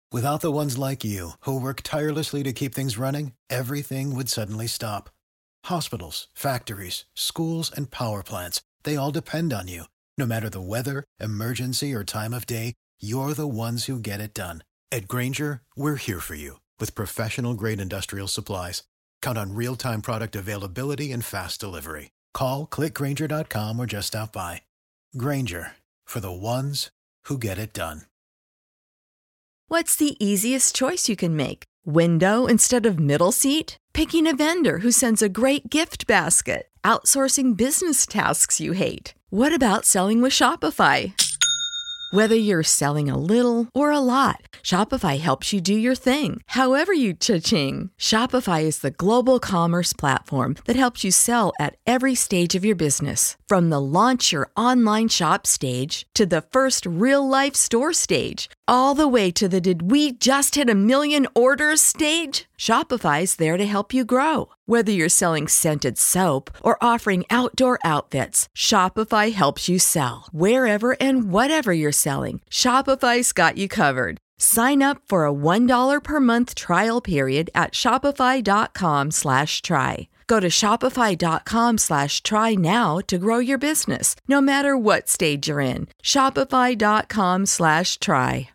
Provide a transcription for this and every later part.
Without the ones like you, who work tirelessly to keep things running, everything would suddenly stop. Hospitals, factories, schools, and power plants, they all depend on you. No matter the weather, emergency, or time of day, you're the ones who get it done. At Grainger, we're here for you with professional-grade industrial supplies. Count on real-time product availability and fast delivery. Call, clickgrainger.com, or just stop by. Grainger, for the ones who get it done. What's the easiest choice you can make? Window instead of middle seat? Picking a vendor who sends a great gift basket? Outsourcing business tasks you hate? What about selling with Shopify? Whether you're selling a little or a lot, Shopify helps you do your thing, however you cha-ching. Shopify is the global commerce platform that helps you sell at every stage of your business. From the launch your online shop stage to the first real-life store stage, all the way to the did we just hit a million orders stage. Shopify's there to help you grow. Whether you're selling scented soap or offering outdoor outfits, Shopify helps you sell. Wherever and whatever you're selling, Shopify's got you covered. Sign up for a $1 per month trial period at shopify.com/try. Go to shopify.com/try now to grow your business, no matter what stage you're in. Shopify.com/try.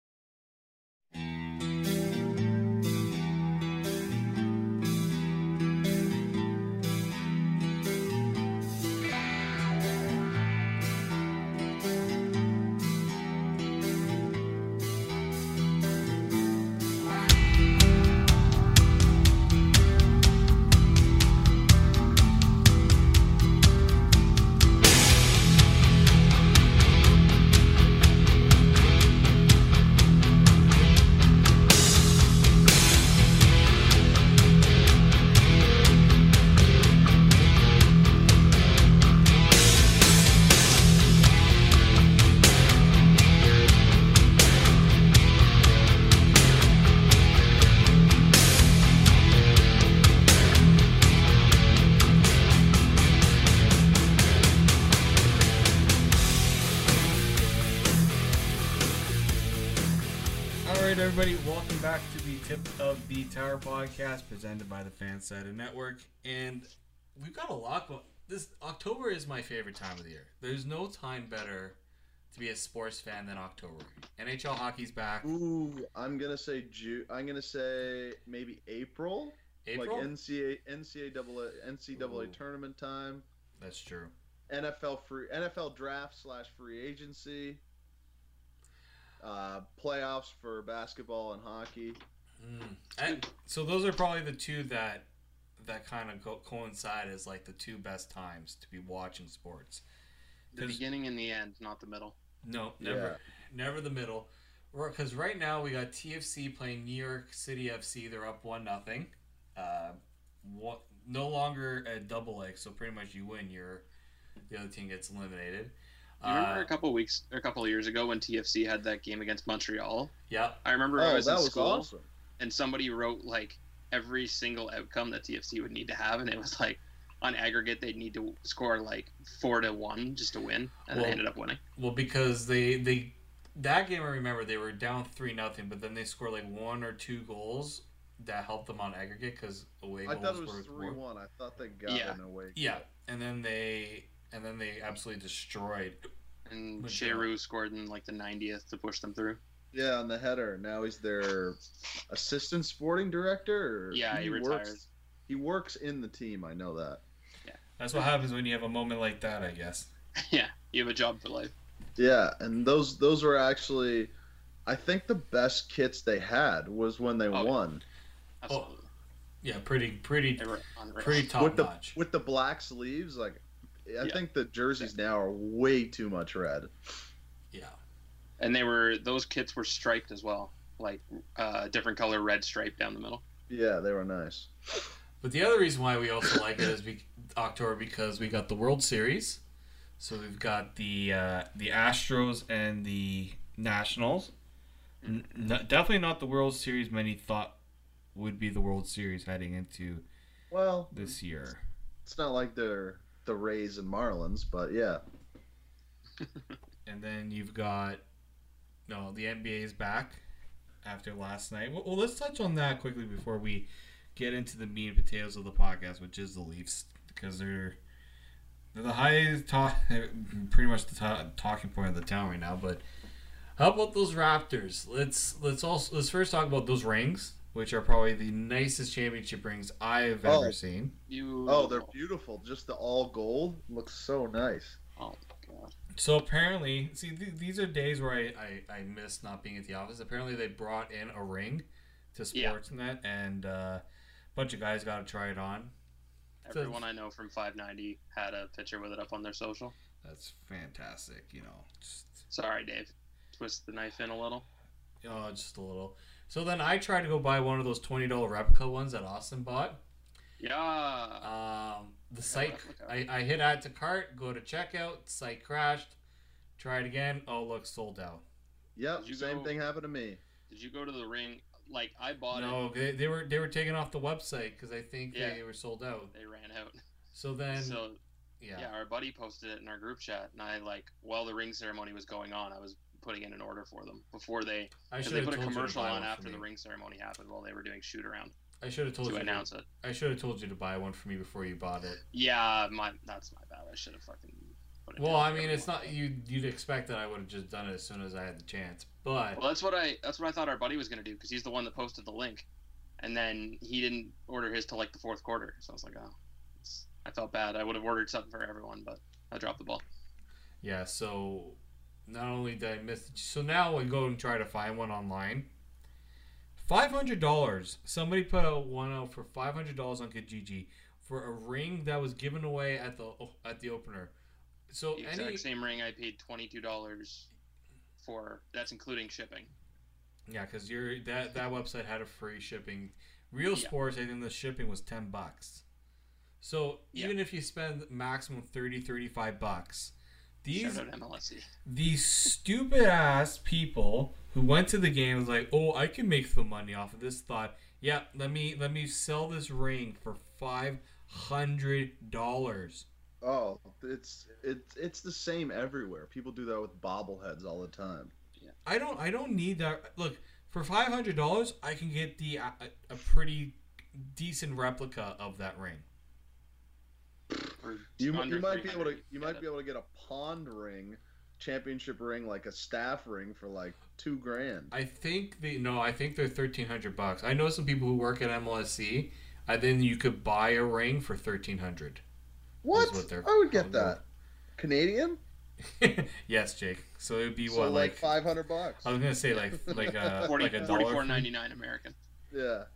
Everybody, welcome back to the Tip of the Tower podcast presented by the Fansided Network. And we've got a lot going. This October is my favorite time of the year. There's no time better to be a sports fan than October. NHL hockey's back. Ooh, I'm gonna say June. I'm gonna say maybe April. April? Like NCAA tournament time. That's true. NFL draft / free agency. Playoffs for basketball and hockey. So those are probably the two that kind of coincide as like the two best times to be watching sports. The beginning and the end, not the middle. No, never the middle. Because right now we got TFC playing New York City FC. They're up 1-0. No longer a double leg, so pretty much you win. The other team gets eliminated. You remember a couple of years ago when TFC had that game against Montreal? Yeah. I remember I was in school, awesome. And somebody wrote like every single outcome that TFC would need to have, and it was like on aggregate they'd need to score like 4-1 just to win, and they ended up winning. Well, because that game, I remember they were down 3-0, but then they scored like 1 or 2 goals that helped them on aggregate because away goals were. I thought it was 3-1. I thought they got an away goal. Yeah, and then they absolutely destroyed. And Sheru scored in like the 90th to push them through. Yeah, on the header. Now he's their assistant sporting director. Yeah, he retired. He works in the team. I know that. Yeah, that's what happens when you have a moment like that, I guess. Yeah, you have a job for life. Yeah, and those were actually, I think the best kits they had was when they won. Absolutely. Yeah, pretty top notch. With the black sleeves, like. I think the jerseys now are way too much red. Yeah. And those kits were striped as well, like different color red stripe down the middle. Yeah, they were nice. But the other reason why we also like it is October, because we got the World Series. So we've got the Astros and the Nationals. Definitely not the World Series many thought would be the World Series heading into this year. It's not like they're the Rays and Marlins, but yeah. And then you've got the NBA is back. after last night. Well, let's touch on that quickly before we get into the meat and potatoes of the podcast, which is the Leafs, because they're the highest pretty much the talking point of the town right now. But how about those Raptors? Let's first talk about those rings, which are probably the nicest championship rings I've ever seen. Oh, they're beautiful. Just the all gold looks so nice. Oh my god. So apparently, see, these are days where I miss not being at the office. Apparently, they brought in a ring to Sportsnet, and a bunch of guys got to try it on. Everyone I know from 590 had a picture with it up on their social. That's fantastic, Sorry, Dave. Twist the knife in a little. Oh, just a little. So then I tried to go buy one of those $20 replica ones that Austin bought. Yeah. The site, I hit add to cart, go to checkout, site crashed, try it again. Oh, look, sold out. Yep, same thing happened to me. Did you go to the ring? Like, I bought it. No, they were taken off the website because I think they were sold out. They ran out. So then, our buddy posted it in our group chat, and I while the ring ceremony was going on, I was putting in an order for them before they put a commercial on after the ring ceremony happened while they were doing shoot around. I should have told you to announce it. I should have told you to buy one for me before you bought it. Yeah, that's my bad. I should have fucking put it. Well, I mean, it's not you'd expect that I would have just done it as soon as I had the chance. But that's what I thought our buddy was gonna do because he's the one that posted the link, and then he didn't order his till like the fourth quarter. So I was like, I felt bad. I would have ordered something for everyone, but I dropped the ball. Yeah. So not only did I miss it, so now I go and try to find one online. $500. Somebody put one out for $500 on Kijiji for a ring that was given away at the opener. So the exact same ring I paid $22 for. That's including shipping. Yeah, because that website had a free shipping. Real Sports, I think the shipping was $10. So even if you spend maximum $30-$35. Shout out MLSE. These stupid ass people who went to the game was like, oh, I can make some money off of this. Thought, let me sell this ring for $500. Oh, it's the same everywhere. People do that with bobbleheads all the time. Yeah. I don't need that. Look, for $500, I can get a pretty decent replica of that ring. You might be able to get a pond ring, championship ring, like a staff ring for like $2,000. I think they're $1,300. I know some people who work at MLSC. Then you could buy a ring for $1,300. What? I would get that. Canadian? Yes, Jake. So it would be so like $500. I was gonna say like a $44.99 American. Yeah.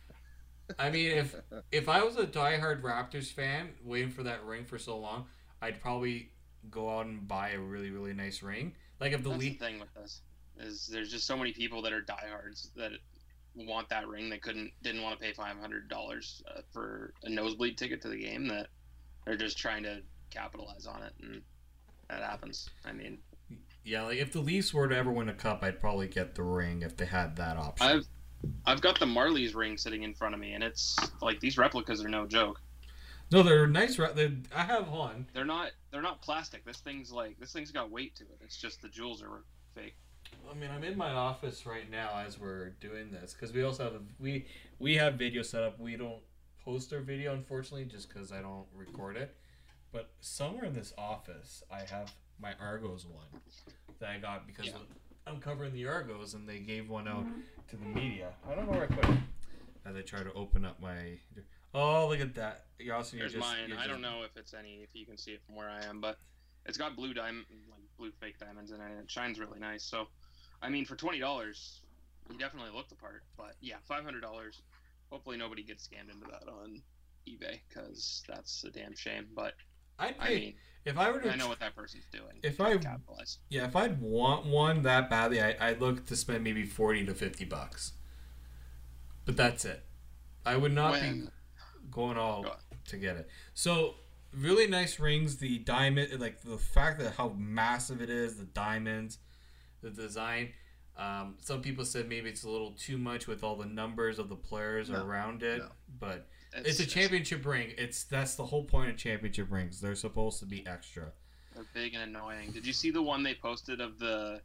I mean, if I was a diehard Raptors fan waiting for that ring for so long, I'd probably go out and buy a really, really nice ring. Like if the That's the thing with this is there's just so many people that are diehards that want that ring that didn't want to pay $500 for a nosebleed ticket to the game that they're just trying to capitalize on it, and that happens. I mean, yeah, like if the Leafs were to ever win a cup, I'd probably get the ring if they had that option. I've got the Marlies ring sitting in front of me, and it's like these replicas are no joke. No, they're nice. I have one. They're not plastic. This thing's got weight to it. It's just the jewels are fake. I mean, I'm in my office right now as we're doing this because we also have we have video set up. We don't post our video, unfortunately, just because I don't record it. But somewhere in this office, I have my Argos one that I got because I'm covering the Argos, and they gave one out to the media. I don't know where I put it. As I try to open up my... Oh, look at that. There's mine. I don't know if you can see it from where I am, but it's got blue fake diamonds in it, and it shines really nice. So, I mean, for $20, you definitely look the part. But yeah, $500. Hopefully nobody gets scammed into that on eBay, because that's a damn shame. But I'd pay if I were to. I know what that person's doing. If I'd want one that badly, I'd look to spend maybe $40 to $50. But that's it. I would not be going all to get it. So really nice rings. The diamond, like the fact that how massive it is, the diamonds, the design. Some people said maybe it's a little too much with all the numbers of the players around it, but it's a championship ring. That's the whole point of championship rings. They're supposed to be extra. They're big and annoying. Did you see the one they posted of the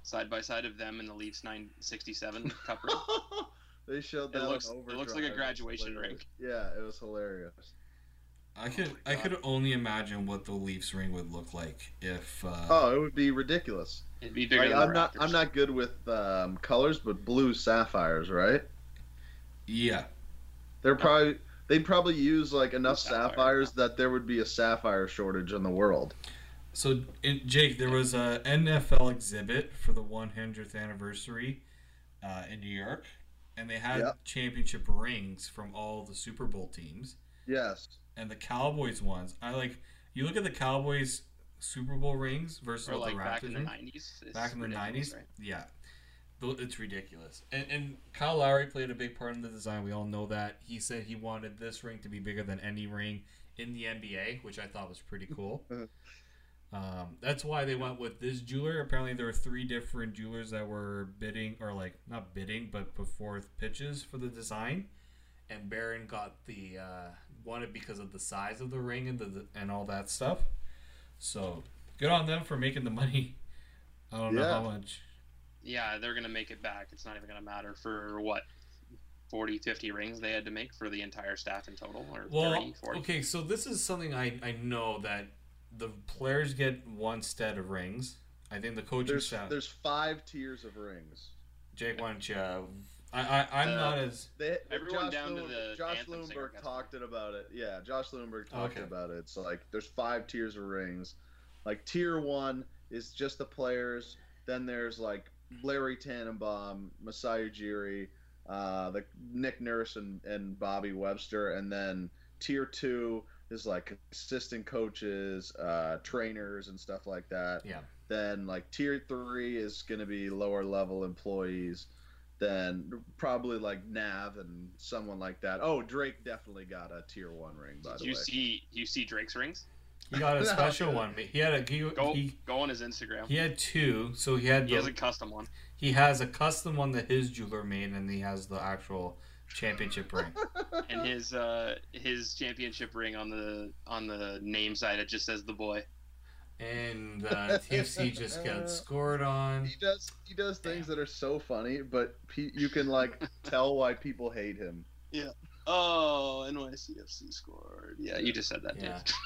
side by side of them and the Leafs 967 Cup ring. They showed that. It looks like a graduation ring. Yeah, it was hilarious. I could only imagine what the Leafs ring would look like if. It would be ridiculous. It'd be bigger than the Raptors. I'm not good with colors, but blue sapphires, right? Yeah. They'd probably use like enough sapphires that there would be a sapphire shortage in the world. So, Jake, there was a NFL exhibit for the 100th anniversary in New York, and they had championship rings from all the Super Bowl teams. Yes. And the Cowboys ones, you look at the Cowboys Super Bowl rings versus the Raptors back in the 90s. Back in the 90s, right? Yeah. It's ridiculous. And Kyle Lowry played a big part in the design. We all know that. He said he wanted this ring to be bigger than any ring in the NBA, which I thought was pretty cool. That's why they went with this jeweler. Apparently, there were 3 different jewelers that were bidding, or like not bidding, but before pitches for the design. And Barron got the wanted because of the size of the ring and all that stuff. So good on them for making the money. I don't know how much. Yeah, they're gonna make it back. It's not even gonna matter for what 40, 50 rings they had to make for the entire staff in total, or 30, 40. Okay, so this is something I know that the players get one set of rings. I think the coaching staff. There's 5 tiers of rings. Jake, why don't you? I'm not as. Everyone down to the Josh anthem Lundberg singer talked about it. Yeah, Josh Lundberg talked about it. It's like there's 5 tiers of rings. Like tier 1 is just the players. Then there's like Larry Tannenbaum, Masai Ujiri, the Nick Nurse and Bobby Webster, and then tier 2 is like assistant coaches, trainers, and stuff like that. Yeah. Then like tier 3 is going to be lower level employees. Then probably like Nav and someone like that. Oh, Drake definitely got a tier 1 ring. By the way, you see Drake's rings? He got a special one. He had go on his Instagram. He had 2, so he has a custom one. He has a custom one that his jeweler made, and he has the actual championship ring. And his championship ring on the name side, it just says the boy. And TFC just got scored on. He does things that are so funny, but you can like tell why people hate him. Yeah. Oh, NYCFC scored. Yeah, you just said that, yeah. dude.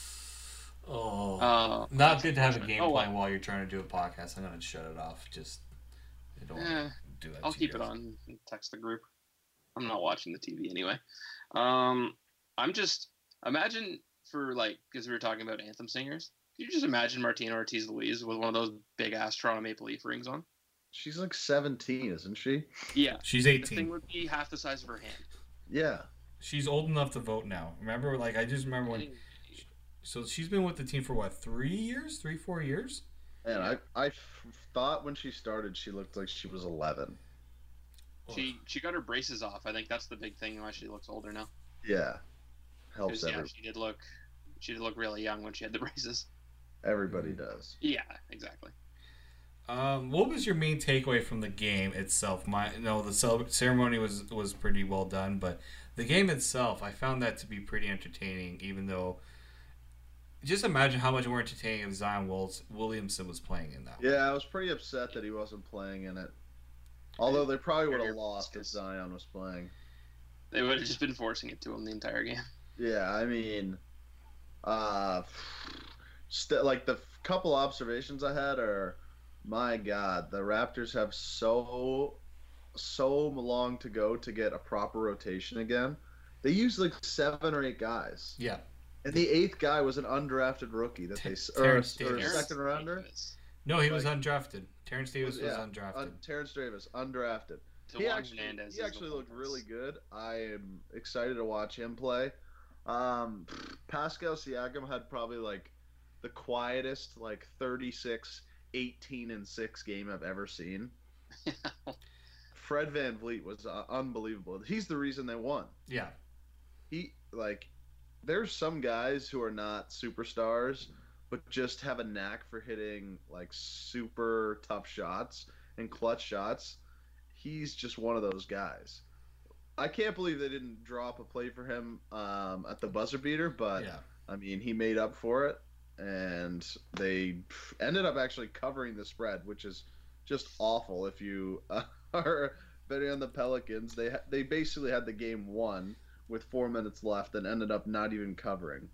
Oh, not good to have a game playing while you're trying to do a podcast. I'm gonna shut it off. Just I don't want to do that. I'll keep it on and text the group. I'm not watching the TV anyway. I'm just imagine for like because we were talking about anthem singers. Can you just imagine Martina Ortiz-Louise with one of those big ass Toronto Maple Leaf rings on? She's like 17, isn't she? Yeah, she's 18. The thing would be half the size of her hand. Yeah, she's old enough to vote now. Remember, like I just remember when. So she's been with the team for what, 3 years? 3-4 years? And I thought when she started she looked like she was 11. She got her braces off. I think that's the big thing why she looks older now. Yeah. Helps everyone. She did look really young when she had the braces. Everybody does. Yeah, exactly. What was your main takeaway from the game itself? The ceremony was pretty well done, but the game itself, I found that to be pretty entertaining, even though just imagine how much more entertaining if Zion Williamson was playing in that. Yeah, I was pretty upset that he wasn't playing in it. Although they probably would have lost if Zion was playing. They would have just been forcing it to him the entire game. Yeah, I mean, like the couple observations I had are, my God, the Raptors have so long to go to get a proper rotation again. They use like 7 or 8 guys. Yeah. And the 8th guy was an undrafted rookie that or a second rounder. No, he was undrafted. Terrence Davis was undrafted. Terrence Davis, undrafted. He actually looked really good. I am excited to watch him play. Pascal Siakam had probably like the quietest, like 36, 18 and 6 game I've ever seen. Fred VanVleet was unbelievable. He's the reason they won. Yeah. There's some guys who are not superstars, but just have a knack for hitting like super tough shots and clutch shots. He's just one of those guys. I can't believe they didn't drop a play for him at the buzzer beater, but yeah. I mean, he made up for it, and they ended up actually covering the spread, which is just awful. If you are betting on the Pelicans, they basically had the game won with 4 minutes left and ended up not even covering.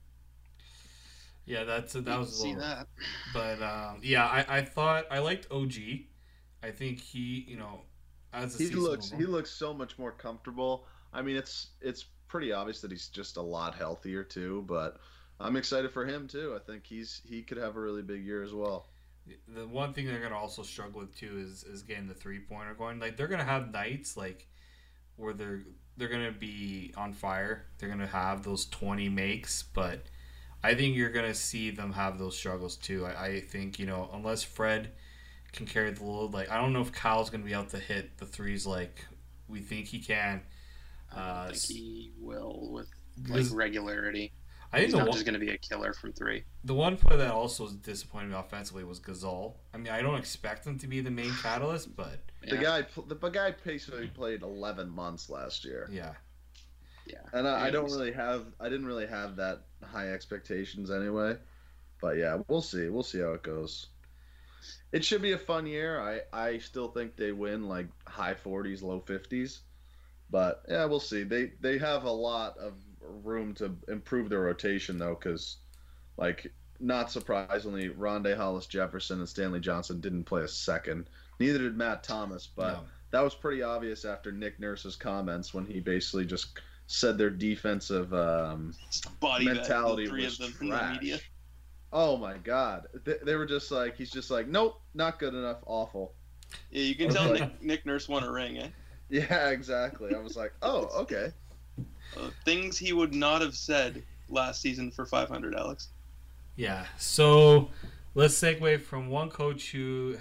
Yeah, that was see that. But yeah, I thought I liked OG. I think he, as he looks so much more comfortable. I mean, it's pretty obvious that he's just a lot healthier too. But I'm excited for him too. I think he could have a really big year as well. The one thing they're gonna also struggle with too is getting the 3-pointer going. Like they're gonna have nights like where they're gonna be on fire. They're gonna have those 20 makes, but I think you're gonna see them have those struggles too. I think unless Fred can carry the load, like I don't know if Kyle's gonna be able to hit the threes like we think he can. I don't think he will with like regularity. He's not just going to be a killer from 3. The one player that also was disappointing me offensively was Gasol. I mean, I don't expect him to be the main catalyst, but the guy basically played 11 months last year. Yeah. And I didn't really have that high expectations anyway. But yeah, we'll see. We'll see how it goes. It should be a fun year. I still think they win like high 40s, low 50s. But yeah, we'll see. They have a lot of room to improve their rotation though, because like not surprisingly, Rondae Hollis Jefferson and Stanley Johnson didn't play a second. Neither did Matt Thomas, but that was pretty obvious after Nick Nurse's comments when he basically just said their defensive mentality was trash. Oh my God, they were just like, he's just like, nope, not good enough, awful. Yeah, you can tell Nick Nurse won a ring, eh? Yeah, exactly. I was like, oh, okay. Things he would not have said last season for 500, Alex. Yeah, so let's segue from one coach who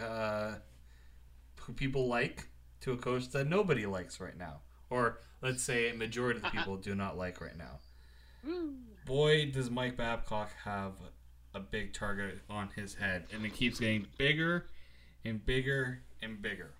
people like to a coach that nobody likes right now. Or let's say a majority of the people do not like right now. Boy, does Mike Babcock have a big target on his head. And it keeps getting bigger and bigger and bigger.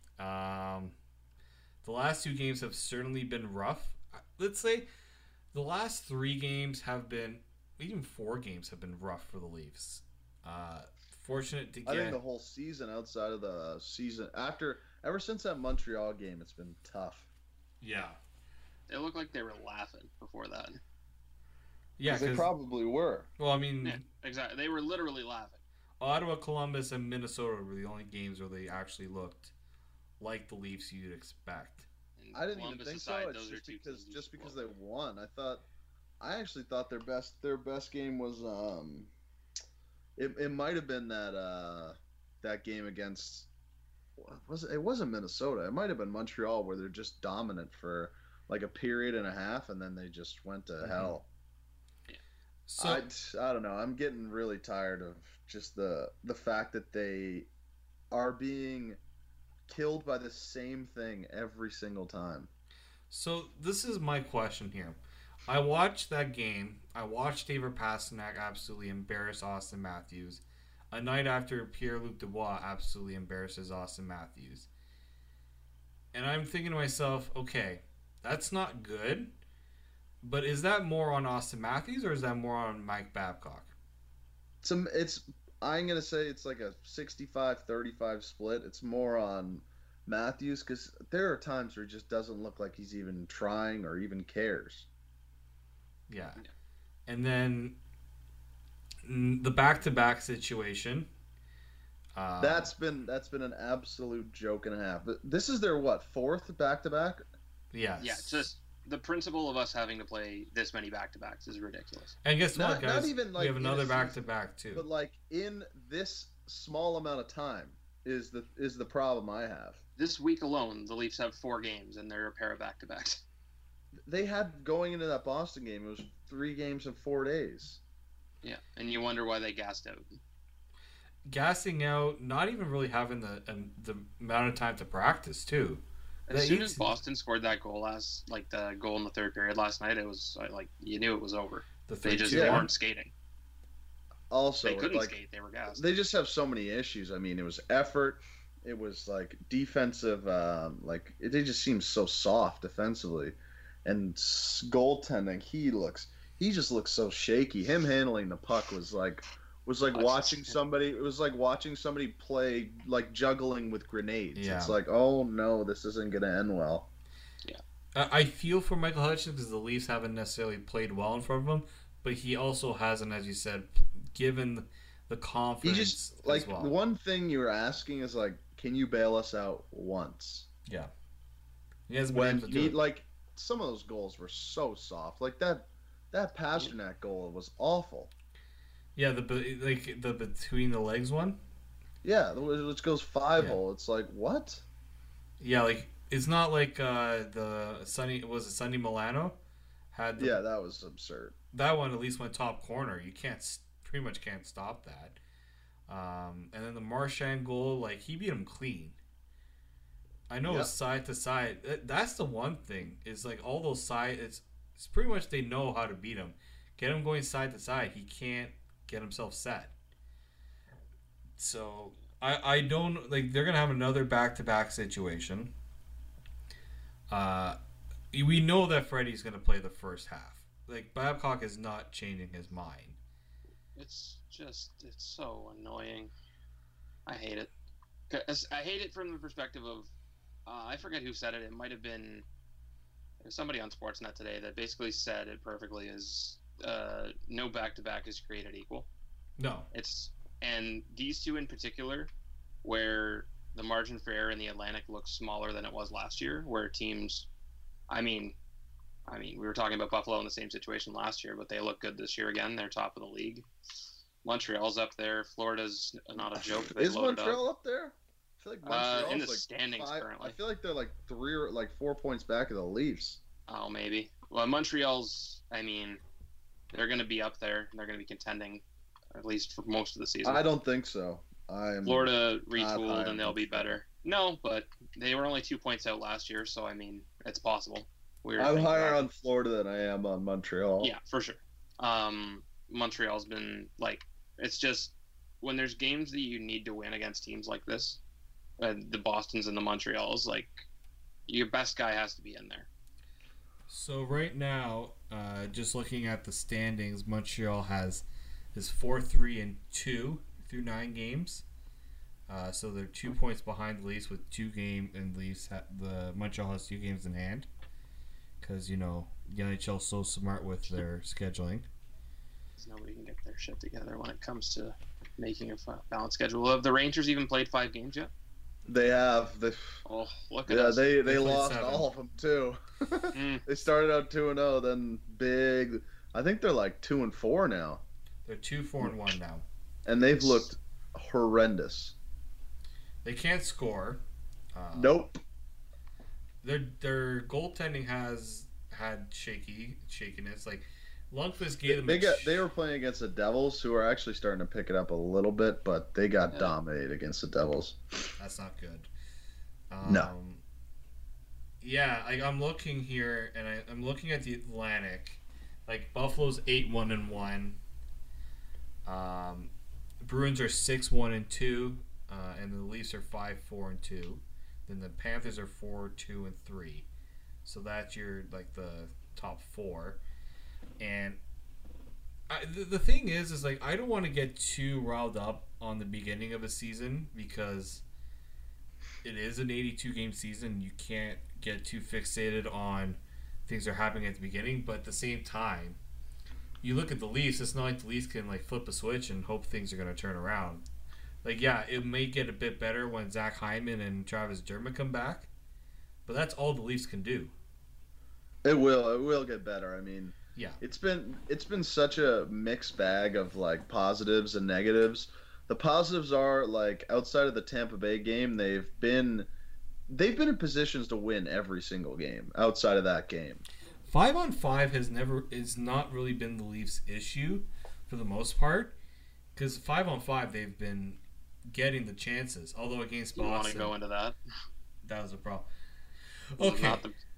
The last 2 games have certainly been rough. Let's say the last 3 games have been, even 4 games have been rough for the Leafs. Fortunate to get. I think the whole season, outside of the season, ever since that Montreal game, it's been tough. Yeah. It looked like they were laughing before that. Yeah, they probably were. Well, I mean, yeah, exactly. They were literally laughing. Ottawa, Columbus, and Minnesota were the only games where they actually looked like the Leafs you'd expect. I didn't even think so. It's just because they won. I actually thought their best game was it might have been that game against it wasn't Minnesota. It might have been Montreal where they're just dominant for like a period and a half and then they just went to hell. Yeah. So I don't know. I'm getting really tired of just the fact that they are being killed by the same thing every single time. So this is my question here. I watched that game. I watched David Pastrnak absolutely embarrass Austin Matthews a night after Pierre-Luc Dubois absolutely embarrasses Austin Matthews. And I'm thinking to myself, okay, that's not good, but is that more on Austin Matthews or is that more on Mike Babcock? I'm going to say it's like a 65-35 split. It's more on Matthews because there are times where he just doesn't look like he's even trying or even cares. Yeah. And then the back-to-back situation. That's been an absolute joke and a half. But this is their, 4th back-to-back? Yes. Yeah, just the principle of us having to play this many back-to-backs is ridiculous. And guess what, guys? Not even like we have another back-to-back, too. But, like, in this small amount of time is the problem I have. This week alone, the Leafs have 4 games, and they're a pair of back-to-backs. They had, going into that Boston game, it was 3 games in 4 days. Yeah, and you wonder why they gassed out. Gassing out, not even really having the amount of time to practice, too. As soon as Boston scored that goal the goal in the 3rd period last night, it was like you knew it was over. They just weren't skating. Also, they couldn't skate; they were gassed. They just have so many issues. I mean, it was effort, it was like defensive, they just seem so soft defensively, and goaltending. He just looks so shaky. Him handling the puck was like was like watching somebody. It was like watching somebody play like juggling with grenades. Yeah. It's like, oh no, this isn't gonna end well. Yeah. I feel for Michael Hutchins because the Leafs haven't necessarily played well in front of him, but he also hasn't, as you said, given the confidence. He just like well. The one thing you were asking is like, can you bail us out once? Yeah. He hasn't been able to do it. Like some of those goals were so soft. Like that Pasternak goal was awful. Yeah, the between the legs one. Yeah, which goes 5-hole. It's like what? Yeah, like it's not like the Sonny Sonny Milano had. Yeah, that was absurd. That one at least went top corner. You pretty much can't stop that. And then the Marchand goal, like he beat him clean. I know it's side to side. That's the one thing is like all those side. It's pretty much they know how to beat him. Get him going side to side. He can't get himself set. So I don't like they're gonna have another back-to-back situation. We know that Freddie's gonna play the first half. Like Babcock is not changing his mind. It's so annoying. I hate it. 'Cause I hate it from the perspective of I forget who said it. It might have been somebody on Sportsnet today that basically said it perfectly. Is no back-to-back is created equal. No. And these two in particular, where the margin for error in the Atlantic looks smaller than it was last year, where teams, I mean, we were talking about Buffalo in the same situation last year, but they look good this year again. They're top of the league. Montreal's up there. Florida's not a joke. Is Montreal up there? I feel like Montreal's in the like standings currently. I feel like they're like 3 or like 4 points back of the Leafs. Oh, maybe. Well, Montreal's, they're going to be up there. They're going to be contending, at least for most of the season. I don't think so. Florida retooled and they'll be better. No, but they were only 2 points out last year, so it's possible. I'm higher on Florida than I am on Montreal. Yeah, for sure. Montreal's been it's just when there's games that you need to win against teams like this, the Bostons and the Montreals, your best guy has to be in there. So right now, just looking at the standings, Montreal is 4-3-2 through 9 games. So they're 2 points behind the Leafs with 2 games, and the Montreal has 2 games in hand. Because the NHL's so smart with their scheduling. Nobody can get their shit together when it comes to making a balanced schedule. Have the Rangers even played 5 games yet? They have. Look at us. They lost 7. All of them too. They started out 2-0, then big. I think they're like 2-4 now. They're 2-4-1 now, and they've looked horrendous. They can't score. Nope. Their goaltending has had shakiness. Like Lundqvist gave them. They were playing against the Devils, who are actually starting to pick it up a little bit, but they got dominated against the Devils. That's not good. No. Yeah, I'm looking here, and I'm looking at the Atlantic. Like Buffalo's 8-1-1. Bruins are 6-1-2, and the Leafs are 5-4-2. Then the Panthers are 4-2-3. So that's your the top 4. And the thing is I don't want to get too riled up on the beginning of a season because it is an 82-game season. You can't get too fixated on things that are happening at the beginning. But at the same time, you look at the Leafs. It's not like the Leafs can flip a switch and hope things are going to turn around. It may get a bit better when Zach Hyman and Travis Dermott come back, but that's all the Leafs can do. It will get better. Yeah. It's been such a mixed bag of positives and negatives. The positives are outside of the Tampa Bay game, they've been in positions to win every single game outside of that game. 5-on-5 has not really been the Leafs' issue for the most part, because 5-on-5 they've been getting the chances. Although against Boston, you want to go into that? That was a problem. Okay.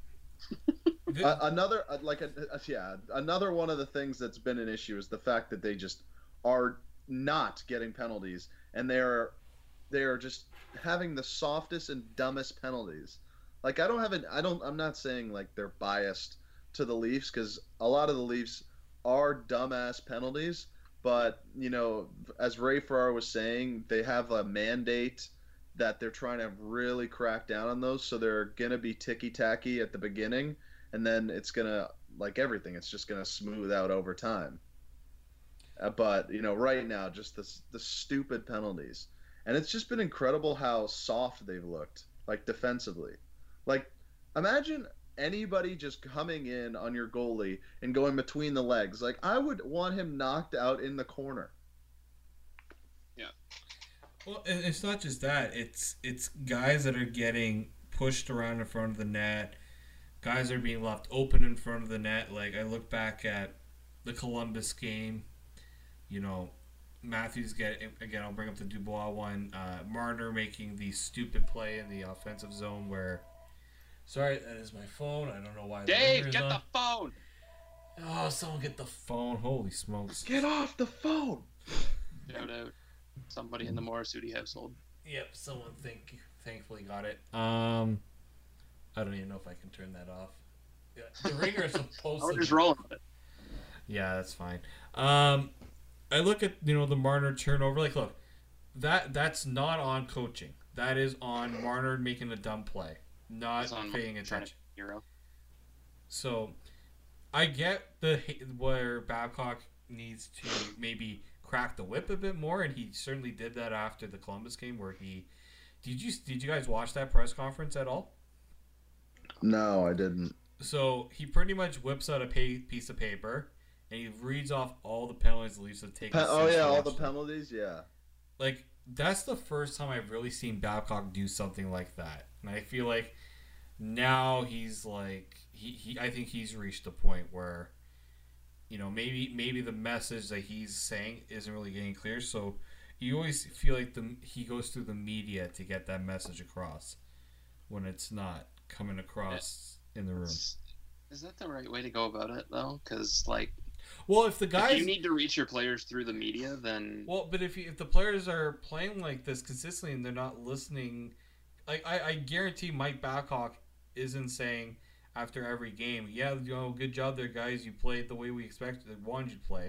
Another one of the things that's been an issue is the fact that they just are not getting penalties, and they are just having the softest and dumbest penalties. I'm not saying they're biased to the Leafs, because a lot of the Leafs are dumbass penalties, But, as Ray Farrar was saying, they have a mandate that they're trying to really crack down on those. So they're going to be ticky-tacky at the beginning. And then it's going to, like everything, it's just going to smooth out over time. But, right now, just the stupid penalties. And it's just been incredible how soft they've looked, like defensively. Like, imagine anybody just coming in on your goalie and going between the legs. Like, I would want him knocked out in the corner. Yeah. Well, it's not just that. It's guys that are getting pushed around in front of the net. Guys are being left open in front of the net. Like, I look back at the Columbus game. Matthews again. I'll bring up the Dubois one. Marner making the stupid play in the offensive zone where. Sorry, that is my phone. I don't know why. Dave, get the phone. Oh, someone get the phone! Holy smokes! Get off the phone! Shout out somebody in the Morisuti household. Yep, someone thankfully got it. I don't even know if I can turn that off. Yeah, the ringer is supposed to. We're just rolling with it. Yeah, that's fine. I look at the Marner turnover. Like, look, that's not on coaching. That is on Marner making a dumb play, not paying attention. So, I get where Babcock needs to maybe crack the whip a bit more, and he certainly did that after the Columbus game. Where did you guys watch that press conference at all? No, I didn't. So he pretty much whips out a piece of paper. And he reads off all the penalties the Leafs have taken. All the penalties, yeah. Like, that's the first time I've really seen Babcock do something like that. And I feel like now he's like, I think he's reached a point where, maybe the message that he's saying isn't really getting clear. So you always feel like he goes through the media to get that message across when it's not coming across in the room. Is that the right way to go about it, though? Because, like... Well, if you need to reach your players through the media, then... Well, but if the players are playing like this consistently and they're not listening... Like, I guarantee Mike Babcock isn't saying after every game, yeah, good job there, guys. You played the way we wanted you to play.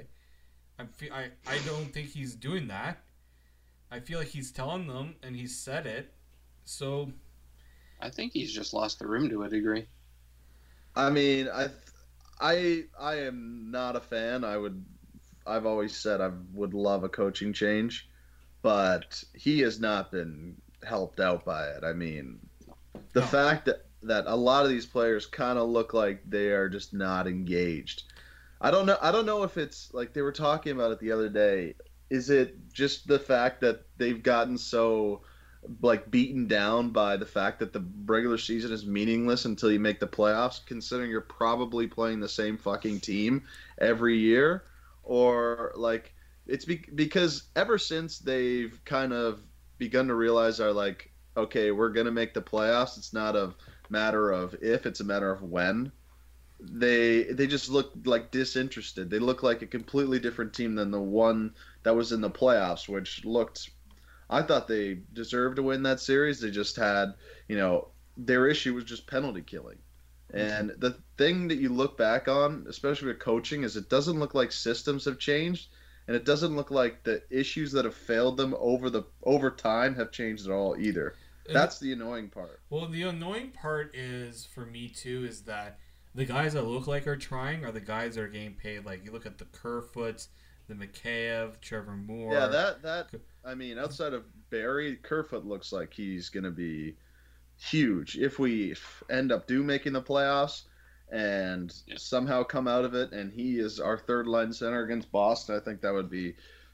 I don't think he's doing that. I feel like he's telling them, and he's said it. So... I think he's just lost the room to a degree. I mean, I am not a fan. I've always said I would love a coaching change, but he has not been helped out by it. I mean, the fact that a lot of these players kind of look like they are just not engaged. I don't know if it's like they were talking about it the other day. Is it just the fact that they've gotten so beaten down by the fact that the regular season is meaningless until you make the playoffs, considering you're probably playing the same fucking team every year? Or it's because ever since they've kind of begun to realize okay, we're going to make the playoffs, it's not a matter of if, it's a matter of when. They just look disinterested. They look like a completely different team than the one that was in the playoffs, which looked... I thought they deserved to win that series. They just had, their issue was just penalty killing. And the thing that you look back on, especially with coaching, is it doesn't look like systems have changed, and it doesn't look like the issues that have failed them over time have changed at all either. That's the annoying part. Well, the annoying part is, for me too, is that the guys that look like are trying are the guys that are getting paid. Like, you look at the Kerfoots, the Mikheyev, Trevor Moore. Yeah, that I mean, outside of Barry, Kerfoot looks like he's going to be huge if we end up making the playoffs and somehow come out of it, and he is our third line center against Boston. I think that would be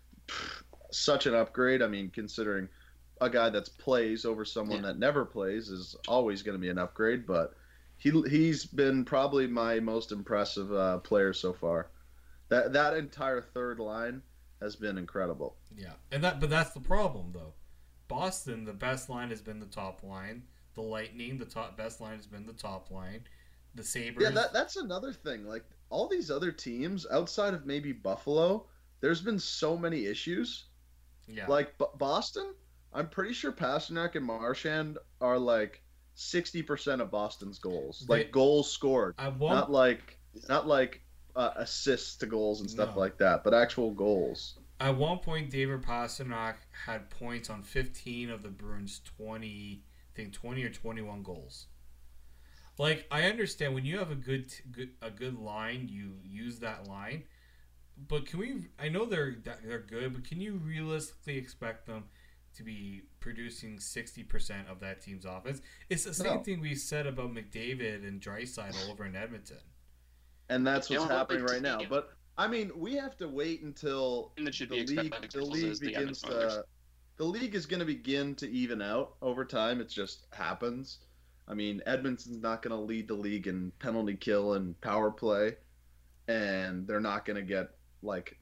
such an upgrade. I mean, considering a guy that plays over someone that never plays is always going to be an upgrade, but he's been probably my most impressive player so far. That entire third line has been incredible. Yeah, but that's the problem though. Boston, the best line has been the top line. The Lightning, best line has been the top line. The Sabres. Yeah, that's another thing. Like, all these other teams outside of maybe Buffalo, there's been so many issues. Yeah. Like Boston, I'm pretty sure Pasternak and Marchand are 60% of Boston's goals. Goals scored. Not like assists to goals and stuff No. like that, but actual goals. At one point, David Pastrnak had points on 15 of the Bruins' 20, I think 20 or 21 goals. Like, I understand when you have a good line, you use that line. But can we? I know they're good, but can you realistically expect them to be producing 60% of that team's offense? It's the same thing we said about McDavid and Draisaitl over in Edmonton. And that's what's happening right now. But I mean, we have to wait until the league begins to. The league is going to begin to even out over time. It just happens. I mean, Edmonton's not going to lead the league in penalty kill and power play, and they're not going to get like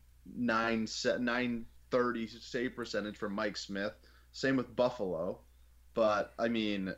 930 save percentage from Mike Smith. Same with Buffalo. But I mean,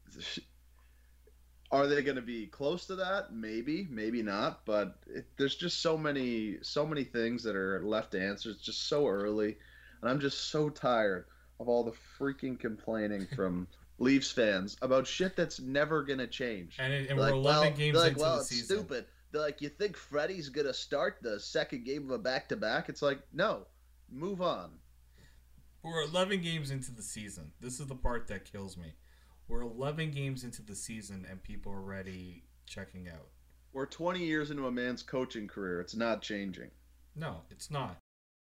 are they going to be close to that? Maybe, maybe not. But there's just so many things that are left to answer. It's just so early, and I'm just so tired of all the freaking complaining from Leafs fans about shit that's never going to change. And we're 11 games into the season. It's stupid. They're like, you think Freddie's going to start the second game of a back-to-back? It's like, no. Move on. We're 11 games into the season. This is the part that kills me. We're 11 games into the season, and people are already checking out. We're 20 years into a man's coaching career. It's not changing. No, it's not.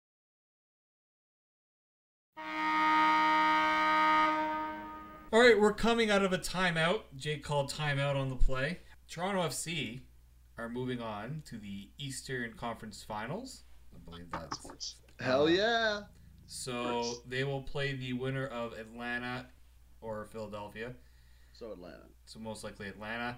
All right, we're coming out of a timeout. Jake called timeout on the play. Toronto FC are moving on to the Eastern Conference Finals. I believe that's... Hell yeah. So they will play the winner of Atlanta or Philadelphia. So Atlanta. So most likely Atlanta.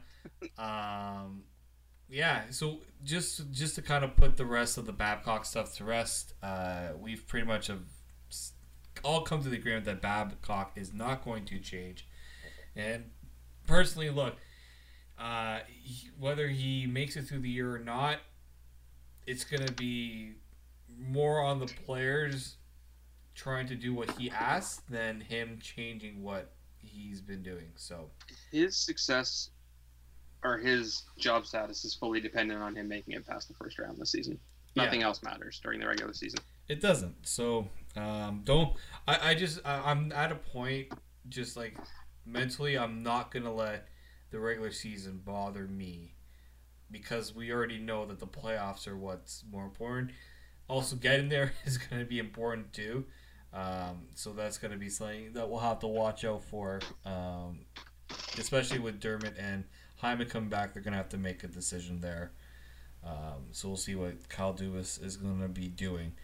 Yeah, so just to kind of put the rest of the Babcock stuff to rest, we've pretty much have all come to the agreement that Babcock is not going to change. And personally, look, whether he makes it through the year or not, it's going to be more on the players trying to do what he asks than him changing what he's been doing. So his success or his job status is fully dependent on him making it past the first round this season. Nothing else matters during the regular season. It doesn't. So I'm at a point, just like mentally, I'm not gonna let the regular season bother me, because we already know that the playoffs are what's more important. Also, getting there is going to be important too. So that's going to be something that we'll have to watch out for, especially with Dermott and Hyman coming back. They're going to have to make a decision there. So we'll see what Kyle Dubas is going to be doing.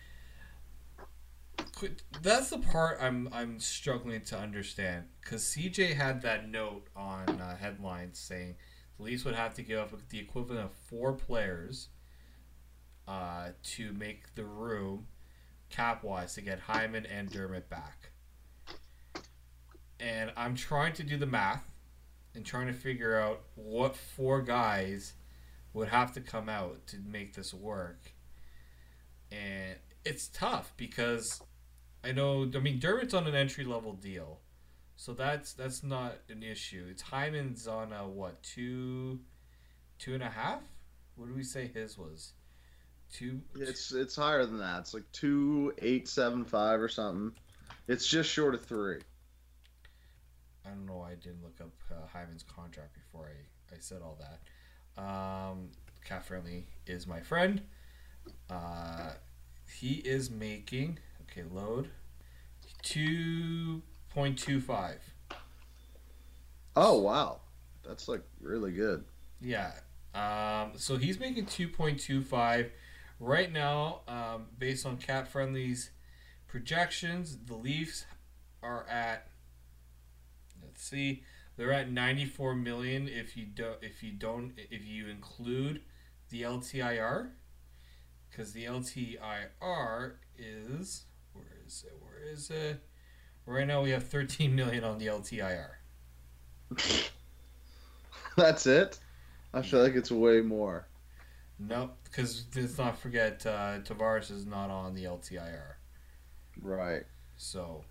That's the part I'm struggling to understand, because CJ had that note on headlines saying the Leafs would have to give up the equivalent of 4 players to make the room cap-wise to get Hyman and Dermott back. And I'm trying to do the math and trying to figure out what 4 guys would have to come out to make this work. And it's tough because Dermott's on an entry-level deal, so that's not an issue. It's Hyman's on a, 2.5? What did we say his was? 2. It's higher than that. It's like 2.875 or something. It's just short of 3. I don't know why I didn't look up Hyman's contract before I said all that. Cat Friendly is my friend. He is making, load, 2.25. Oh wow, that's like really good. Yeah. So he's making 2.25 right now. Based on Cat Friendly's projections, the Leafs are at, let's see, they're at 94 million if you include the LTIR, because the LTIR is, where is it? Right now we have 13 million on the LTIR. That's it? I feel like it's way more. Nope, because let's not forget Tavares is not on the LTIR. Right. So,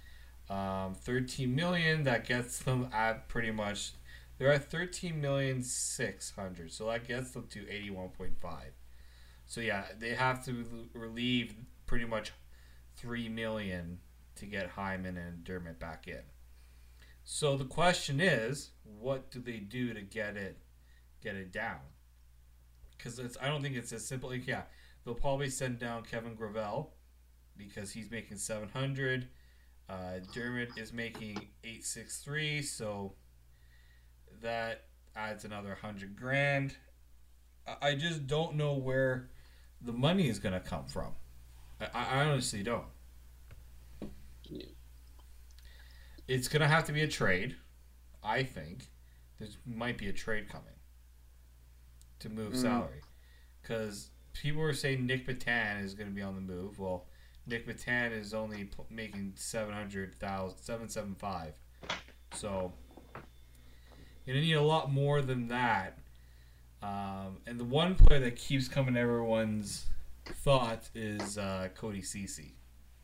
13 million, that gets them at pretty much, they're at 13,600,000, so that gets them to 81.5. So yeah, they have to relieve pretty much $3 million to get Hyman and Dermott back in. So the question is, what do they do to get it down? Because I don't think it's as simple. Like, yeah, they'll probably send down Kevin Gravel because he's making $700. Dermott is making $863, so that adds another $100,000. I just don't know where the money is going to come from. I honestly don't. Yeah. It's going to have to be a trade, I think. There might be a trade coming to move salary. Because people are saying Nick Petan is going to be on the move. Well, Nick Petan is only making $775,000. So you're going to need a lot more than that. And the one player that keeps coming to everyone's thought is Cody Ceci.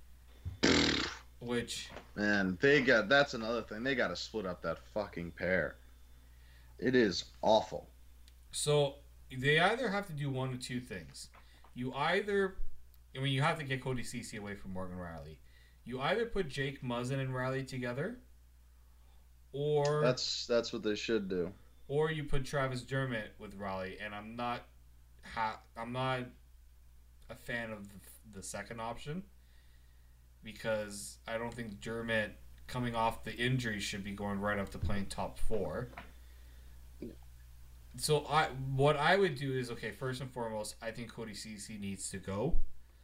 Which, man, that's another thing. They got to split up that fucking pair. It is awful. So they either have to do one of two things. You have to get Cody Ceci away from Morgan Rielly. You either put Jake Muzzin and Rielly together, or that's what they should do. Or you put Travis Dermott with Rielly, and I'm not a fan of the second option, because I don't think Dermott, coming off the injury, should be going right up to playing top 4. So what I would do is, okay, first and foremost, I think Cody Ceci needs to go.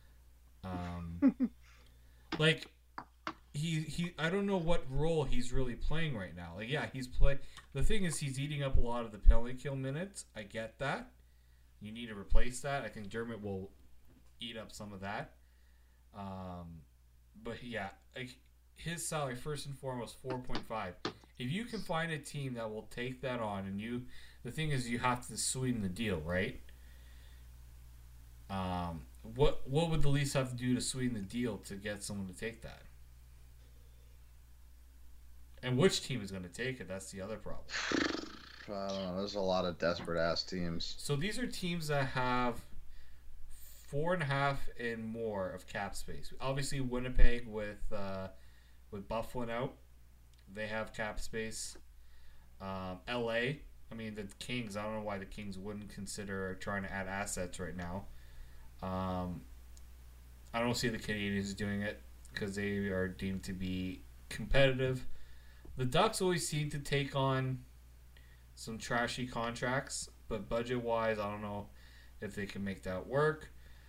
Like, he I don't know what role he's really playing right now. Like, yeah, the thing is, he's eating up a lot of the penalty kill minutes. I get that. You need to replace that. I think Dermott will eat up some of that. But yeah, like, his salary, first and foremost, 4.5. If you can find a team that will take that on, and the thing is, you have to sweeten the deal, right? What would the Leafs have to do to sweeten the deal to get someone to take that? And which team is going to take it? That's the other problem. I don't know. There's a lot of desperate ass teams. So these are teams that have 4.5 and more of cap space. Obviously, Winnipeg with Bufflin out, they have cap space. LA, I mean, the Kings, I don't know why the Kings wouldn't consider trying to add assets right now. I don't see the Canadiens doing it because they are deemed to be competitive. The Ducks always seem to take on some trashy contracts, but budget-wise, I don't know if they can make that work.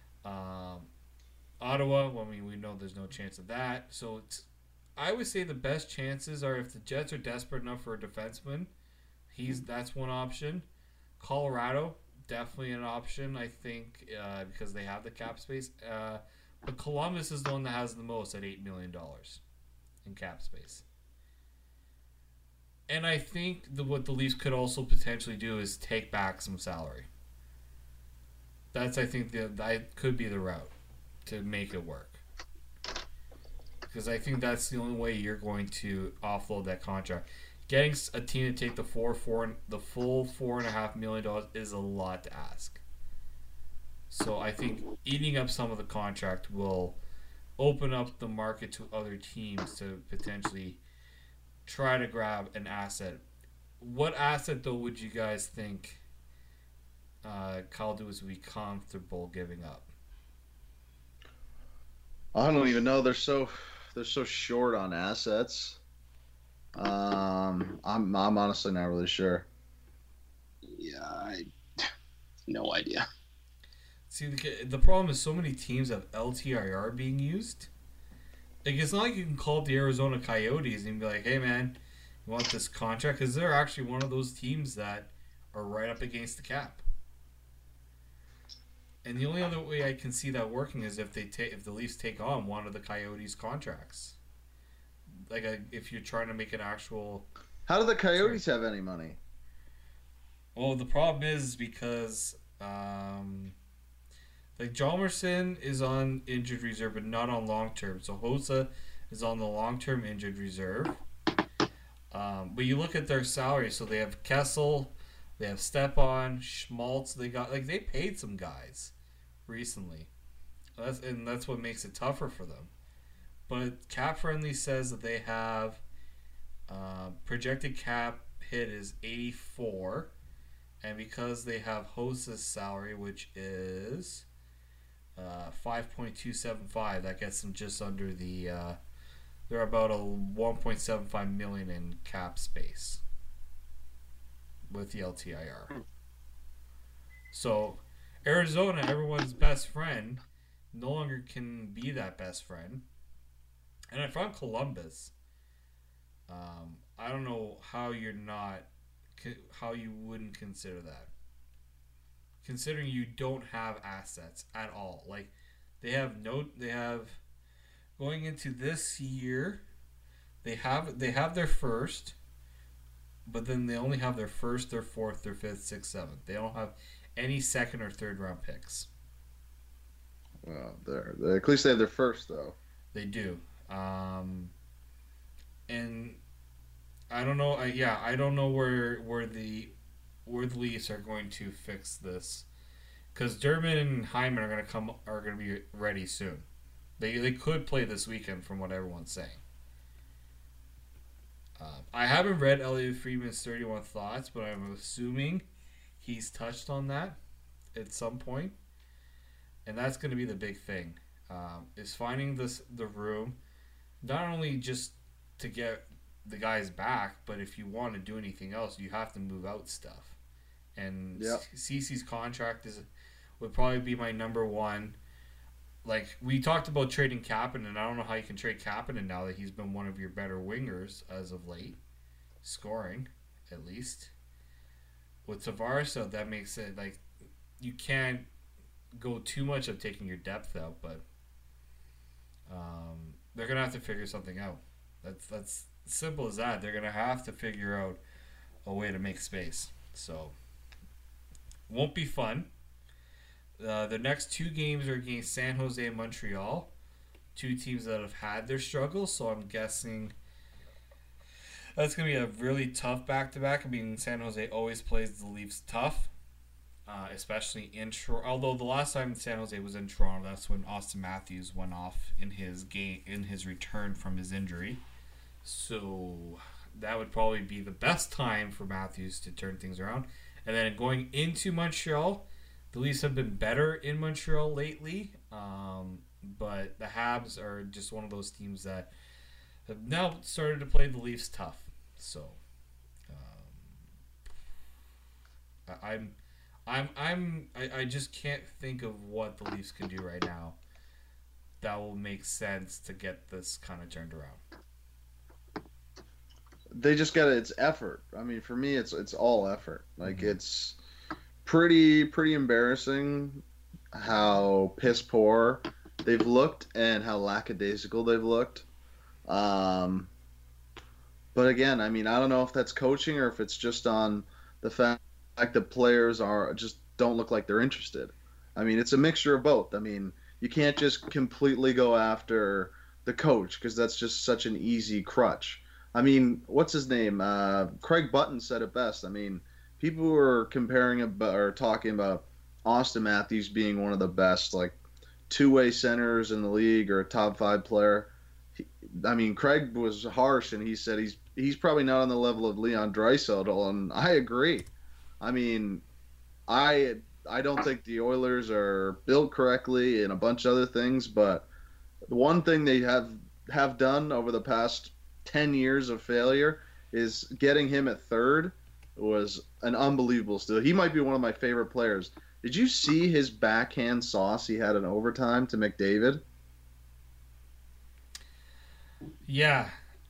Ottawa, well, I mean, we know there's no chance of that. So I would say the best chances are if the Jets are desperate enough for a defenseman. That's one option. Colorado, definitely an option, I think, because they have the cap space. But Columbus is the one that has the most at $8 million in cap space. And I think what the Leafs could also potentially do is take back some salary. I think that could be the route to make it work. Because I think that's the only way you're going to offload that contract. Getting a team to take the full $4.5 million is a lot to ask. So I think eating up some of the contract will open up the market to other teams to potentially try to grab an asset. What asset, though, would you guys think Kyle Dubas would be comfortable giving up? I don't even know. They're so short on assets. I'm honestly not really sure. Yeah, I no idea. See, the problem is so many teams have LTIR being used. Like, it's not like you can call up the Arizona Coyotes and be like, hey, man, you want this contract? Because they're actually one of those teams that are right up against the cap. And the only other way I can see that working is if the Leafs take on one of the Coyotes' contracts. Like, if you're trying to make an actual... How do the Coyotes have any money? Well, the problem is because... like, Hjalmarsson is on injured reserve, but not on long term. So Hossa is on the long term injured reserve. But you look at their salaries. So they have Kessel, they have Stepan, Schmaltz. They paid some guys, recently. That's what makes it tougher for them. But Cap Friendly says that they have projected cap hit is 84, and because they have Hosa's salary, which is 5.275, that gets them just under the. They're about a 1.75 million in cap space with the LTIR. So Arizona, everyone's best friend, no longer can be that best friend. And if I'm Columbus, I don't know how you wouldn't consider that. Considering you don't have assets at all. Like, they have going into this year, they have their first, but then they only have their first, their fourth, their fifth, sixth, seventh. They don't have any second or third round picks. Well, at least they have their first, though. They do. And I don't know. I don't know where the Leafs are going to fix this, because Dermott and Hyman are going to be ready soon. They could play this weekend, from what everyone's saying. I haven't read Elliot Friedman's 31 Thoughts, but I'm assuming he's touched on that at some point, and that's going to be the big thing. Is finding the room, not only just to get the guys back, but if you want to do anything else, you have to move out stuff. And Cece's contract would probably be my number one. Like, we talked about trading Kapanen, and I don't know how you can trade Kapanen now that he's been one of your better wingers as of late, scoring at least. With Tavares out, that makes it like you can't go too much of taking your depth out, but they're gonna have to figure something out. That's simple as that. They're gonna have to figure out a way to make space. So, won't be fun. The next two games are against San Jose and Montreal, two teams that have had their struggles. So I'm guessing that's gonna be a really tough back-to-back. I mean, San Jose always plays the Leafs tough. Especially in Toronto. Although the last time San Jose was in Toronto, that's when Austin Matthews went off in his return from his injury. So that would probably be the best time for Matthews to turn things around. And then going into Montreal, the Leafs have been better in Montreal lately, but the Habs are just one of those teams that have now started to play the Leafs tough. So I just can't think of what the Leafs can do right now that will make sense to get this kind of turned around. They just got it's effort. I mean, for me, it's all effort. Like, it's pretty embarrassing how piss poor they've looked and how lackadaisical they've looked. But again, I mean, I don't know if that's coaching or if it's just on the fact that players don't look like they're interested. I mean, it's a mixture of both. I mean, you can't just completely go after the coach because that's just such an easy crutch. I mean, what's his name? Craig Button said it best. I mean, people were talking about Austin Matthews being one of the best, like, two-way centers in the league or a top 5 player. Craig was harsh, and he said he's probably not on the level of Leon Draisaitl, and I agree. I mean, I don't think the Oilers are built correctly and a bunch of other things, but the one thing they have done over the past 10 years of failure is getting him at third was an unbelievable steal. He might be one of my favorite players. Did you see his backhand sauce he had in overtime to McDavid? Yeah.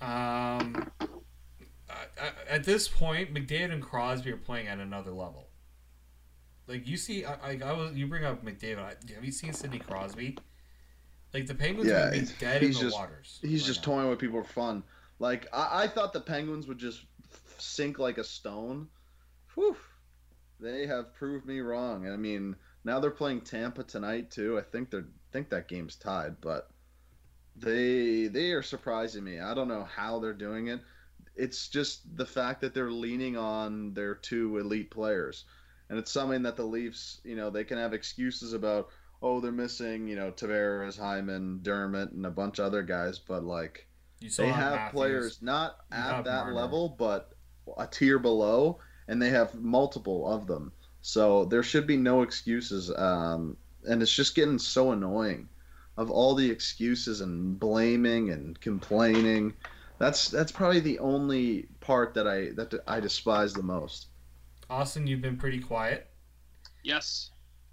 At this point, McDavid and Crosby are playing at another level. Like, you see, you bring up McDavid. Have you seen Sidney Crosby? Like, the Penguins are going to be dead in the waters. He's just toying with people for fun. Like, I thought the Penguins would just sink like a stone. Whew. They have proved me wrong. I mean, now they're playing Tampa tonight too. I think that game's tied, but they are surprising me. I don't know how they're doing it. It's just the fact that they're leaning on their two elite players. And it's something that the Leafs, they can have excuses about, oh, they're missing, Tavares, Hyman, Dermott, and a bunch of other guys, but like they have Matthews. players not at that level, but a tier below, and they have multiple of them. So there should be no excuses, and it's just getting so annoying of all the excuses and blaming and complaining. That's probably the only part that I despise the most. Austin, you've been pretty quiet. Yes.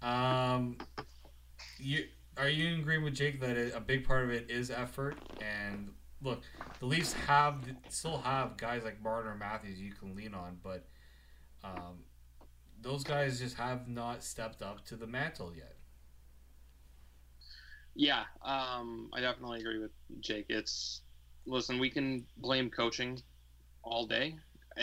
You are you in agreement with Jake that a big part of it is effort? And look, the Leafs still have guys like Martin or Matthews you can lean on, but those guys just have not stepped up to the mantle yet. Yeah, I definitely agree with Jake. Listen, we can blame coaching all day.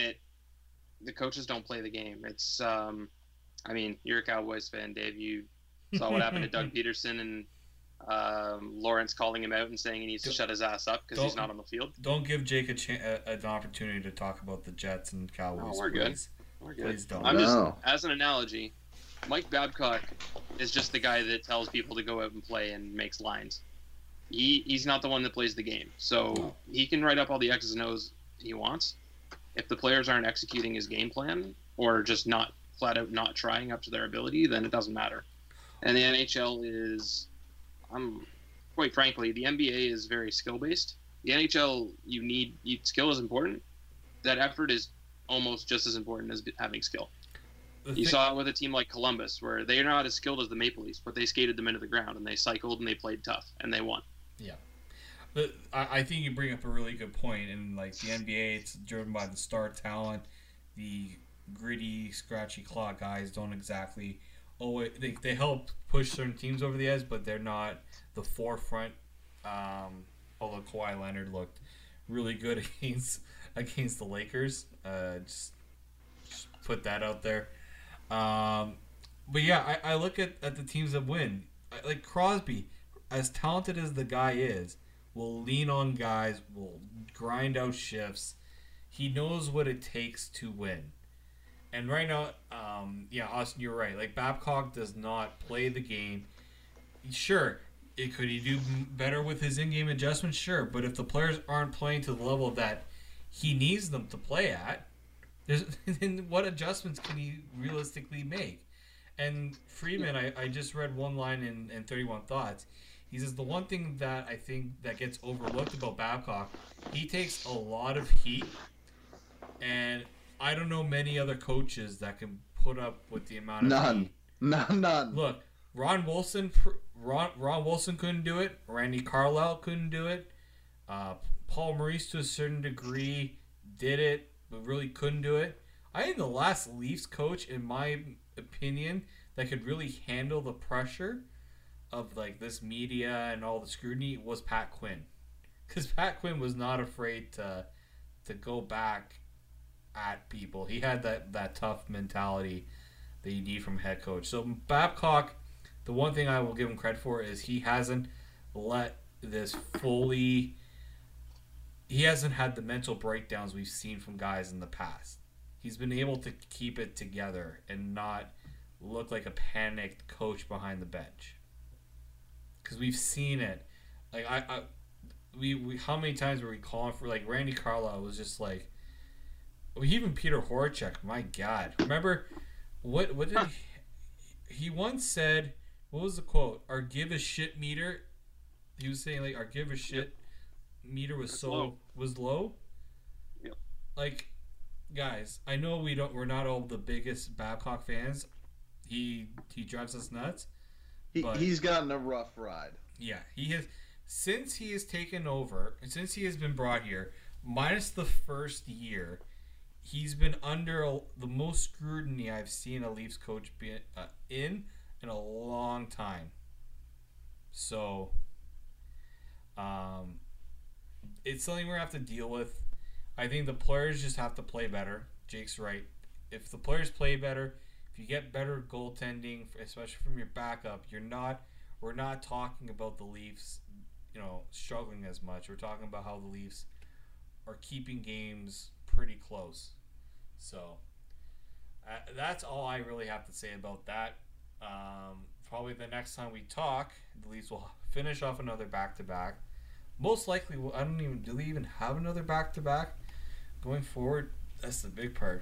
The coaches don't play the game. You're a Cowboys fan, Dave. You saw what happened to Doug Peterson and Lawrence calling him out and saying he needs to shut his ass up because he's not on the field. Don't give Jake an opportunity to talk about the Jets and Cowboys. Oh, we're good. We're good. Please don't. Just, as an analogy, Mike Babcock is just the guy that tells people to go out and play and makes lines. He's not the one that plays the game. So he can write up all the X's and O's he wants. If the players aren't executing his game plan or just not flat out not trying up to their ability, then it doesn't matter. And the NHL is, quite frankly, the NBA is very skill-based. The NHL, skill is important. That effort is almost just as important as having skill. You saw it with a team like Columbus, where they're not as skilled as the Maple Leafs, but they skated them into the ground, and they cycled, and they played tough, and they won. Yeah. But I think you bring up a really good point. In like the NBA, it's driven by the star talent. The gritty, scratchy claw guys don't exactly they help push certain teams over the edge, but they're not the forefront. Although Kawhi Leonard looked really good against the Lakers. Just put that out there. But yeah, I look at the teams that win. Like Crosby, as talented as the guy is, will lean on guys, will grind out shifts. He knows what it takes to win. And right now, Austin, you're right. Like, Babcock does not play the game. Sure, could he do better with his in-game adjustments? Sure, but if the players aren't playing to the level that he needs them to play at, then what adjustments can he realistically make? And Friedman, I just read one line in 31 Thoughts. He says the one thing that I think that gets overlooked about Babcock, he takes a lot of heat, and I don't know many other coaches that can put up with the amount of heat. None. Look, Ron Wilson couldn't do it. Randy Carlyle couldn't do it. Paul Maurice, to a certain degree, did it, but really couldn't do it. I think the last Leafs coach, in my opinion, that could really handle the pressure of like this media and all the scrutiny was Pat Quinn, because Pat Quinn was not afraid to go back at people. He had that tough mentality that you need from a head coach. So Babcock, the one thing I will give him credit for is he hasn't let this fully. He hasn't had the mental breakdowns we've seen from guys in the past. He's been able to keep it together and not look like a panicked coach behind the bench. Because we've seen it. Like we how many times were we calling for, like, Randy Carlyle was just like, even Peter Horachek, my God. Remember what did he once said, what was the quote? Our give a shit meter. He was saying, like, our give a shit meter was low. Yep. Like, guys, I know we're not all the biggest Babcock fans. He drives us nuts. He's gotten a rough ride. Yeah, he has. Since he has taken over, since he has been brought here, minus the first year, he's been under the most scrutiny I've seen a Leafs coach be in a long time. So, it's something we're going to have to deal with. I think the players just have to play better. Jake's right. If the players play better, if you get better goaltending, especially from your backup, we're not talking about the Leafs, struggling as much. We're talking about how the Leafs are keeping games pretty close. So that's all I really have to say about that. probably the next time we talk, the Leafs will finish off another back-to-back. Most likely, do they even have another back-to-back going forward? That's the big part.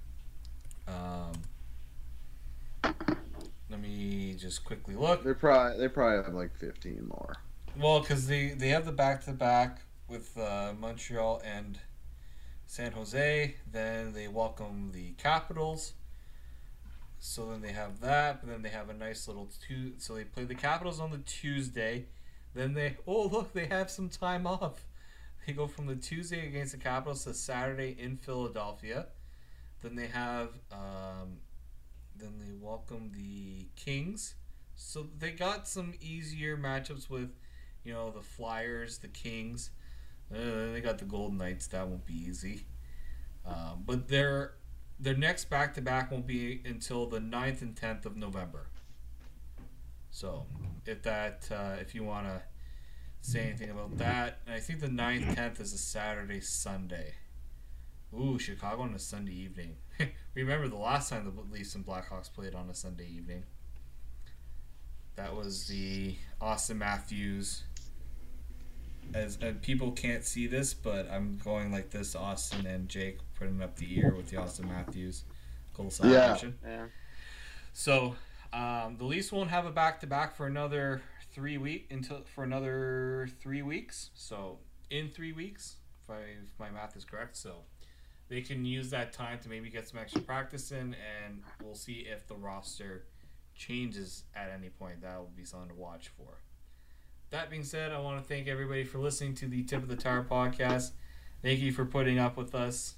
Let me just quickly look. They probably have like 15 more. Well, because they have the back-to-back with Montreal and San Jose. Then they welcome the Capitals. So then they have that, but then they have a nice little so they play the Capitals on the Tuesday. Then they have some time off. They go from the Tuesday against the Capitals to Saturday in Philadelphia. Then they have then they welcome the Kings. So they got some easier matchups with, the Flyers, the Kings. They got the Golden Knights. That won't be easy. But their next back-to-back won't be until the 9th and 10th of November. So if you want to say anything about that, and I think the 9th, 10th is a Saturday, Sunday. Ooh, Chicago on a Sunday evening. Remember the last time the Leafs and Blackhawks played on a Sunday evening? That was the Austin Matthews. And people can't see this, but I'm going like this, Austin and Jake putting up the ear with the Austin Matthews goal celebration. Yeah. So the Leafs won't have a back-to-back for another 3 weeks. So in 3 weeks, if my math is correct. So they can use that time to maybe get some extra practice in, and we'll see if the roster changes at any point. That will be something to watch for. That being said, I want to thank everybody for listening to the Tip of the Tower podcast. Thank you for putting up with us.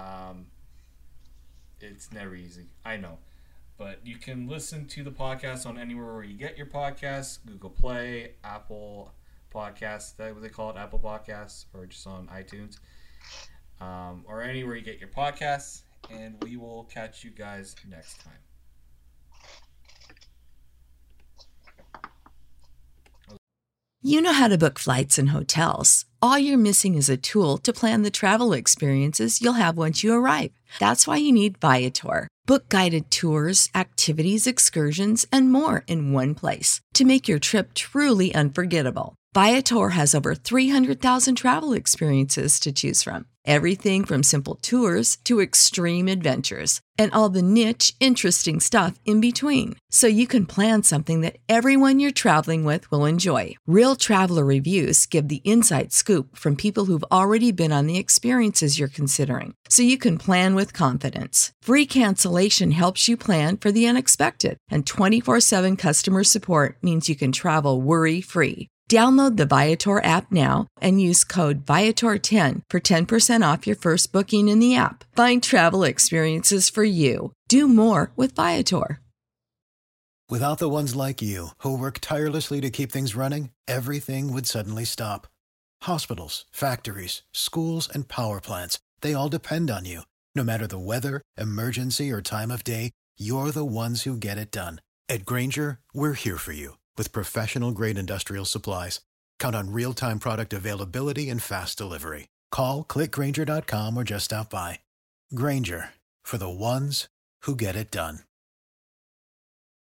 It's never easy, I know. But you can listen to the podcast on anywhere where you get your podcasts. Google Play, Apple Podcasts, that what they call it, Apple Podcasts, or just on iTunes. Or anywhere you get your podcasts. And we will catch you guys next time. You know how to book flights and hotels. All you're missing is a tool to plan the travel experiences you'll have once you arrive. That's why you need Viator. Book guided tours, activities, excursions, and more in one place to make your trip truly unforgettable. Viator has over 300,000 travel experiences to choose from. Everything from simple tours to extreme adventures and all the niche, interesting stuff in between. So you can plan something that everyone you're traveling with will enjoy. Real traveler reviews give the inside scoop from people who've already been on the experiences you're considering. So you can plan with confidence. Free cancellation helps you plan for the unexpected. And 24/7 customer support means you can travel worry-free. Download the Viator app now and use code Viator10 for 10% off your first booking in the app. Find travel experiences for you. Do more with Viator. Without the ones like you, who work tirelessly to keep things running, everything would suddenly stop. Hospitals, factories, schools, and power plants, they all depend on you. No matter the weather, emergency, or time of day, you're the ones who get it done. At Grainger, we're here for you with professional-grade industrial supplies. Count on real-time product availability and fast delivery. Call, click Grainger.com, or just stop by. Grainger, for the ones who get it done.